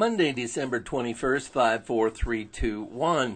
Monday, December 21st, 54321.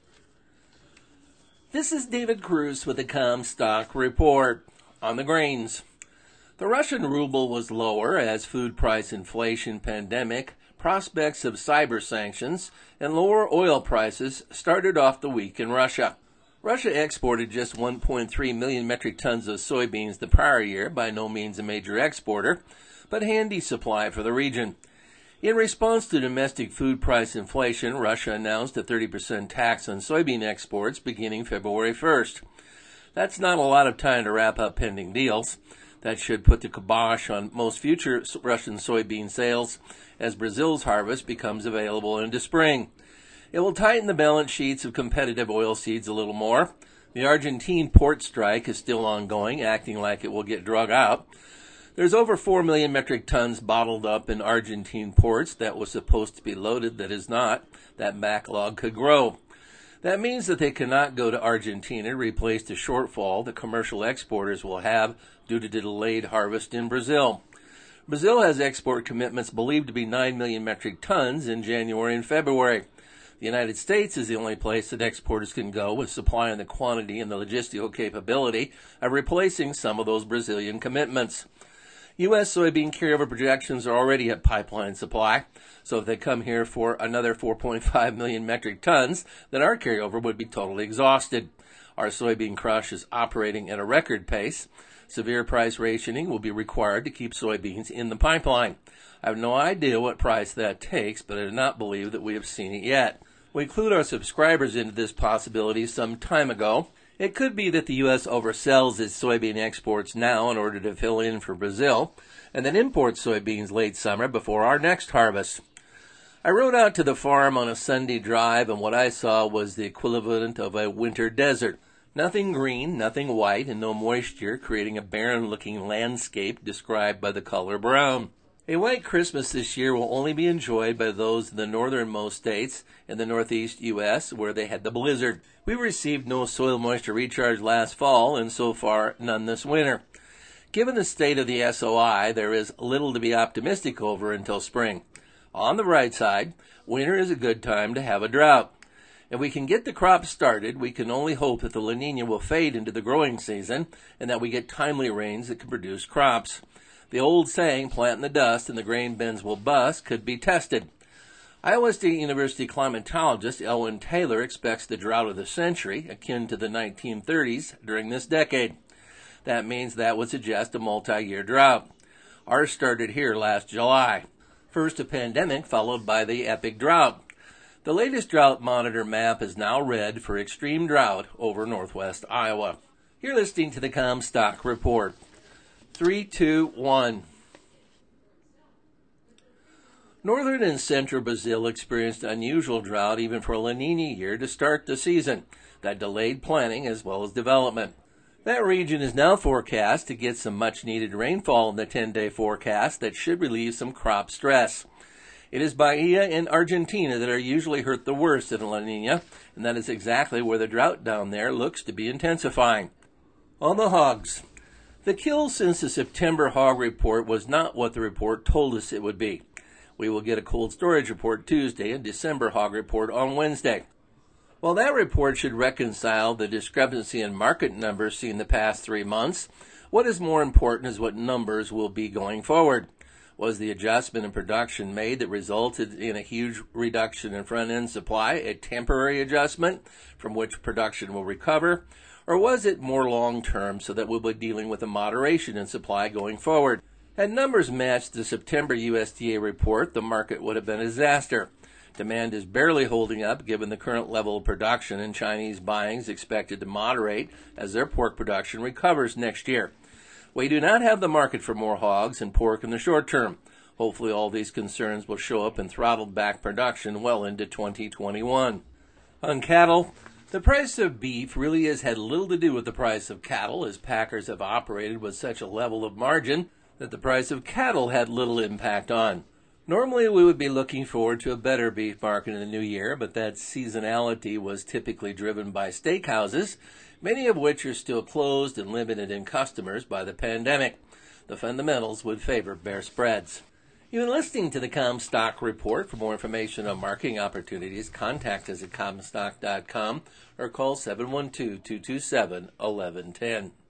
This is David Cruz with the Comstock Report. On the grains, the Russian ruble was lower as food price inflation, pandemic, prospects of cyber sanctions, and lower oil prices started off the week in Russia. Russia exported just 1.3 million metric tons of soybeans the prior year, by no means a major exporter, but handy supply for the region. In response to domestic food price inflation, Russia announced a 30% tax on soybean exports beginning February 1st. That's not a lot of time to wrap up pending deals. That should put the kibosh on most future Russian soybean sales as Brazil's harvest becomes available into spring. It will tighten the balance sheets of competitive oilseeds a little more. The Argentine port strike is still ongoing, acting like it will get drug out. There's over 4 million metric tons bottled up in Argentine ports that was supposed to be loaded that is not. That backlog could grow. That means that they cannot go to Argentina to replace the shortfall the commercial exporters will have due to the delayed harvest in Brazil. Brazil has export commitments believed to be 9 million metric tons in January and February. The United States is the only place that exporters can go with supply and the quantity and the logistical capability of replacing some of those Brazilian commitments. U.S. soybean carryover projections are already at pipeline supply, so if they come here for another 4.5 million metric tons, then our carryover would be totally exhausted. Our soybean crush is operating at a record pace. Severe price rationing will be required to keep soybeans in the pipeline. I have no idea what price that takes, but I do not believe that we have seen it yet. We include our subscribers into this possibility some time ago. It could be that the U.S. oversells its soybean exports now in order to fill in for Brazil, and then imports soybeans late summer before our next harvest. I rode out to the farm on a Sunday drive, and what I saw was the equivalent of a winter desert. Nothing green, nothing white, and no moisture, creating a barren-looking landscape described by the color brown. A white Christmas this year will only be enjoyed by those in the northernmost states in the northeast U.S. where they had the blizzard. We received no soil moisture recharge last fall, and so far none this winter. Given the state of the SOI, there is little to be optimistic over until spring. On the bright side, winter is a good time to have a drought. If we can get the crops started, we can only hope that the La Nina will fade into the growing season and that we get timely rains that can produce crops. The old saying, plant in the dust and the grain bins will bust, could be tested. Iowa State University climatologist Elwyn Taylor expects the drought of the century, akin to the 1930s, during this decade. That means that would suggest a multi-year drought. Ours started here last July. First a pandemic, followed by the epic drought. The latest drought monitor map is now red for extreme drought over northwest Iowa. You're listening to the Comstock Report. 3, 2, 1. Northern and central Brazil experienced unusual drought even for a La Nina year to start the season. That delayed planting as well as development. That region is now forecast to get some much-needed rainfall in the 10-day forecast that should relieve some crop stress. It is Bahia and Argentina that are usually hurt the worst in La Nina, and that is exactly where the drought down there looks to be intensifying. On the hogs. The kill since the September hog report was not what the report told us it would be. We will get a cold storage report Tuesday and December hog report on Wednesday. While that report should reconcile the discrepancy in market numbers seen the past 3 months, what is more important is what numbers will be going forward. Was the adjustment in production made that resulted in a huge reduction in front-end supply a temporary adjustment from which production will recover, or was it more long-term so that we'll be dealing with a moderation in supply going forward? Had numbers matched the September USDA report, the market would have been a disaster. Demand is barely holding up given the current level of production, and Chinese buying is expected to moderate as their pork production recovers next year. We do not have the market for more hogs and pork in the short term. Hopefully all these concerns will show up in throttled back production well into 2021. On cattle, the price of beef really has had little to do with the price of cattle, as packers have operated with such a level of margin that the price of cattle had little impact on. Normally we would be looking forward to a better beef market in the new year, but that seasonality was typically driven by steakhouses, many of which are still closed and limited in customers by the pandemic. The fundamentals would favor bear spreads. You've been listening to the Comstock Report. For more information on marketing opportunities, contact us at comstock.com or call 712-227-1110.